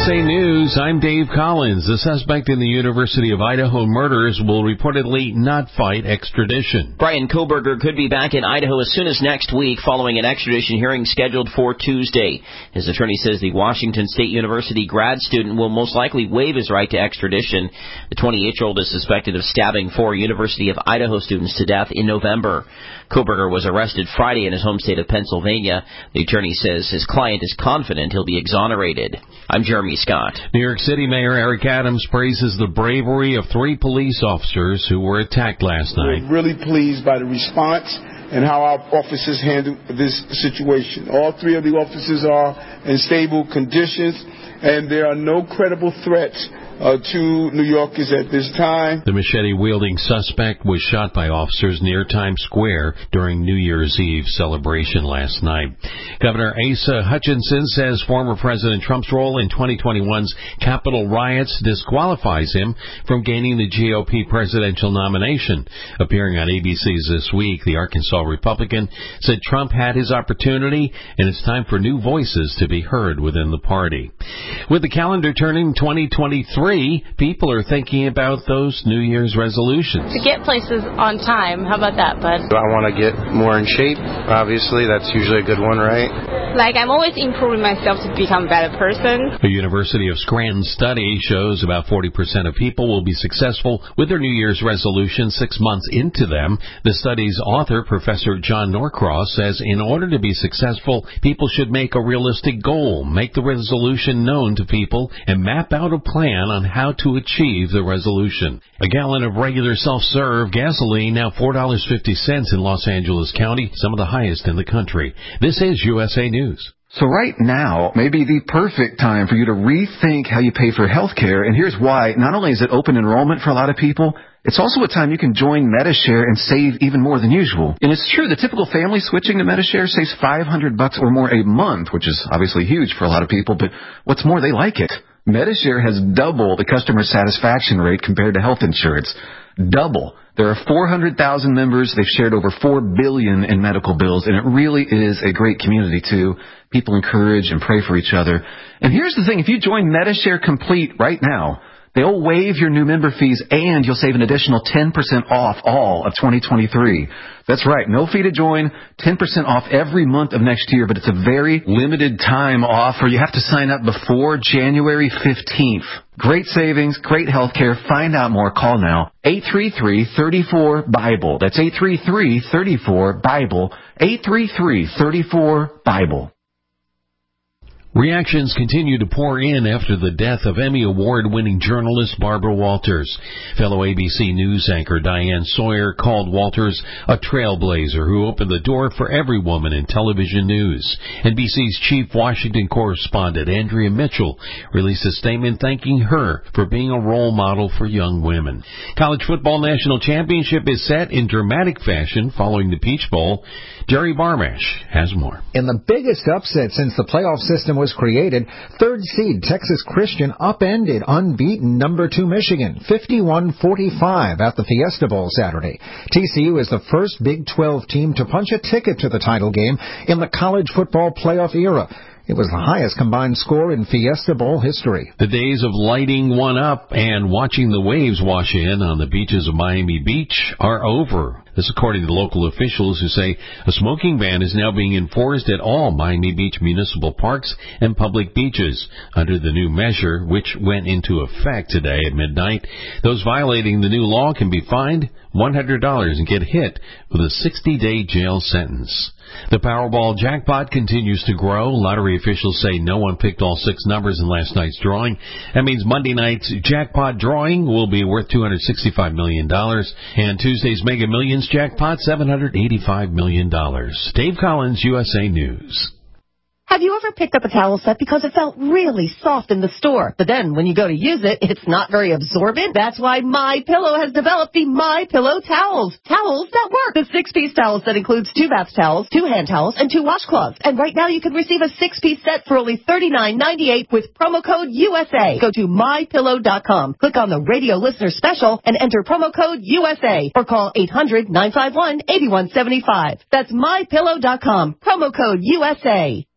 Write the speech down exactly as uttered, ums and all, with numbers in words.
A News, I'm Dave Collins. The suspect in the University of Idaho murders will reportedly not fight extradition. Bryan Kohberger could be back in Idaho as soon as next week following an extradition hearing scheduled for Tuesday. His attorney says the Washington State University grad student will most likely waive his right to extradition. The twenty-eight-year-old is suspected of stabbing four University of Idaho students to death in November. Kohberger was arrested Friday in his home state of Pennsylvania. The attorney says his client is confident he'll be exonerated. I'm Jeremy Scott. New York City Mayor Eric Adams praises the bravery of three police officers who were attacked last night. We're really pleased by the response and how our officers handled this situation. All three of the officers are in stable conditions, and there are no credible threats Uh, to New Yorkers at this time. The machete-wielding suspect was shot by officers near Times Square during New Year's Eve celebration last night. Governor Asa Hutchinson says former President Trump's role in twenty twenty-one's Capitol riots disqualifies him from gaining the G O P presidential nomination. Appearing on A B C's This Week, the Arkansas Republican said Trump had his opportunity and it's time for new voices to be heard within the party. With the calendar turning twenty twenty-three, people are thinking about those New Year's resolutions. To get places on time. How about that, bud? I want to get more in shape. Obviously, that's usually a good one, right? Like, I'm always improving myself to become a better person. A University of Scranton study shows about forty percent of people will be successful with their New Year's resolutions six months into them. The study's author, Professor John Norcross, says in order to be successful, people should make a realistic goal, make the resolution known to people, and map out a plan on how to achieve the resolution. A gallon of regular self-serve gasoline now four dollars and fifty cents in Los Angeles County, some of the highest in the country. This is U S A News. So right now may be the perfect time for you to rethink how you pay for health care, and here's why. Not only is it open enrollment for a lot of people, it's also a time you can join Medi-Share and save even more than usual. And it's true, the typical family switching to Medi-Share saves five hundred bucks or more a month, which is obviously huge for a lot of people, but what's more, they like it. Medi-Share has double the customer satisfaction rate compared to health insurance. Double. There are four hundred thousand members. They've shared over four billion dollars in medical bills, and it really is a great community, too. People encourage and pray for each other. And here's the thing. If you join Medi-Share Complete right now, they'll waive your new member fees, and you'll save an additional ten percent off all of twenty twenty-three. That's right. No fee to join, ten percent off every month of next year, but it's a very limited time offer. You have to sign up before January fifteenth. Great savings, great health care. Find out more. Call now. eight three three, three four, BIBLE. That's eight three three, three four, BIBLE. eight three three, three four, BIBLE. Reactions continue to pour in after the death of Emmy Award-winning journalist Barbara Walters. Fellow A B C News anchor Diane Sawyer called Walters a trailblazer who opened the door for every woman in television news. N B C's chief Washington correspondent Andrea Mitchell released a statement thanking her for being a role model for young women. College football national championship is set in dramatic fashion following the Peach Bowl. Jerry Barmash has more. In the biggest upset since the playoff system was created, third seed Texas Christian upended unbeaten number two Michigan, fifty-one forty-five at the Fiesta Bowl Saturday. T C U is the first Big twelve team to punch a ticket to the title game in the college football playoff era. It was the highest combined score in Fiesta Bowl history. The days of lighting one up and watching the waves wash in on the beaches of Miami Beach are over. This according to local officials who say a smoking ban is now being enforced at all Miami Beach municipal parks and public beaches. Under the new measure, which went into effect today at midnight, those violating the new law can be fined one hundred dollars and get hit with a sixty-day jail sentence. The Powerball jackpot continues to grow. Lottery officials say no one picked all six numbers in last night's drawing. That means Monday night's jackpot drawing will be worth two hundred sixty-five million dollars, and Tuesday's Mega Millions jackpot, seven hundred eighty-five million dollars. Dave Collins, U S A News. Have you ever picked up a towel set because it felt really soft in the store, but then when you go to use it, it's not very absorbent? That's why MyPillow has developed the MyPillow towels. Towels that work. The six-piece towel set includes two bath towels, two hand towels, and two washcloths. And right now you can receive a six-piece set for only thirty-nine ninety-eight with promo code U S A. Go to my pillow dot com, click on the radio listener special, and enter promo code U S A, or call eight hundred, nine five one, eight one seven five. That's my pillow dot com, promo code U S A.